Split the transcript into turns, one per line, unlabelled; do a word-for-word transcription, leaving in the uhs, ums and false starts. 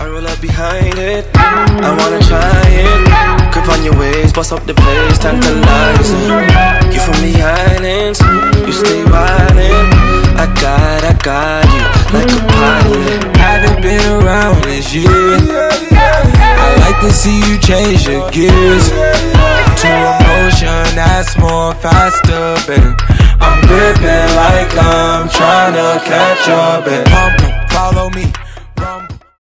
I roll up behind it, I wanna try it. Grip on your waist, bust up the place, tantalizing. You from the islands, you stay wildin'. I got, I got you, like a pilot.
Haven't been around this year. I like to see you change your gears to emotion that's more faster, babe. I'm gripping like I'm tryna catch up, babe. Pump, follow me.